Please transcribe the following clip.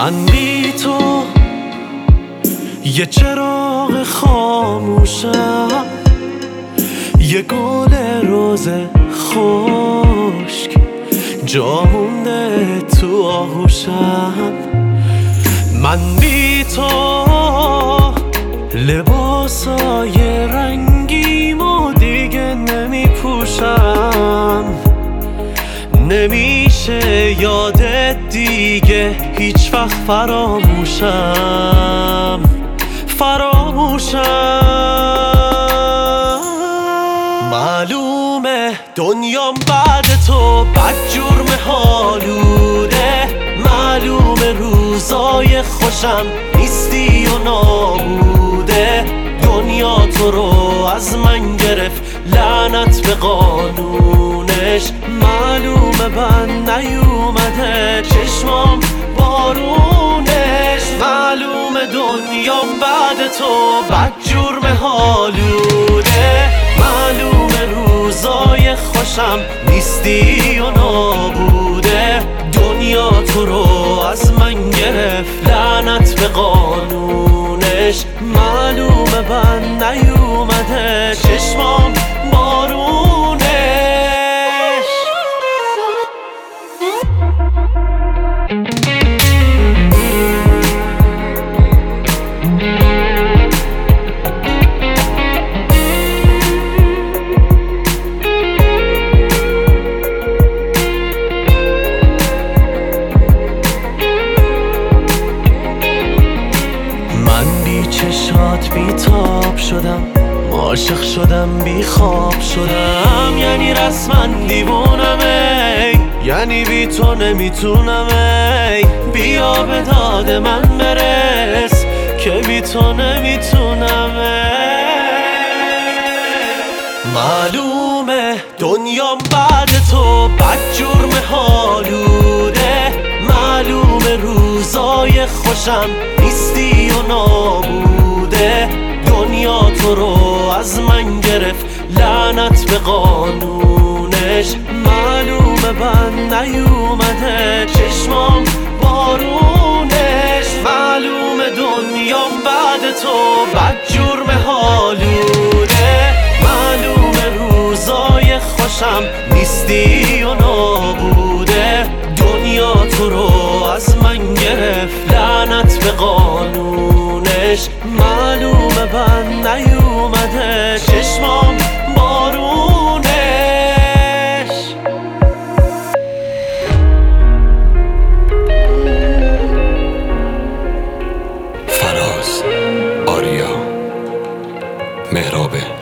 من بی تو یه چراغ خاموشم، یه گل روز خشک جا مونده تو آغوشم. من بی تو لباسای رنگیمو دیگه نمی پوشم، نمیشه یادت دیگه هیچ وقت فراموشم. معلومه دنیام بعد تو بدجور حالوده، معلومه روزای خوشم نیستی و نابوده. دنیا تو رو از من گرفت، لعنت به قانونش. معلومه بند نیومده چشمام بارونش، معلومه دنیام بعد تو بدجور حالوده، معلومه روزای خوشم نیستی و نابوده. دنیا تو رو از من گرفت، لعنت به قانونش. معلومه بند نیومده چشمام بارونش. چشات بیتاب شدم، عاشق شدم، بی خواب شدم، یعنی رسما دیوونم، یعنی بی تو نمیتونم. بیا به داد من برس که بی تو نمیتونم. معلومه دنیام بعد تو بدجور حالوده، معلومه روزای خوشم نیستی و نابوده. دنیا تو رو از من گرفت، لعنت به قانونش. معلومه بند نیومده چشمام بارونش، معلومه دنیام بعد تو بدجور حالوده، معلومه روزای خوشم نیستی و نابوده. دنیا تو رو از من گرفت، لعنت به قانونش. معلومه بند نیومده چشمام بارونش. فراز، آریا، مهرابه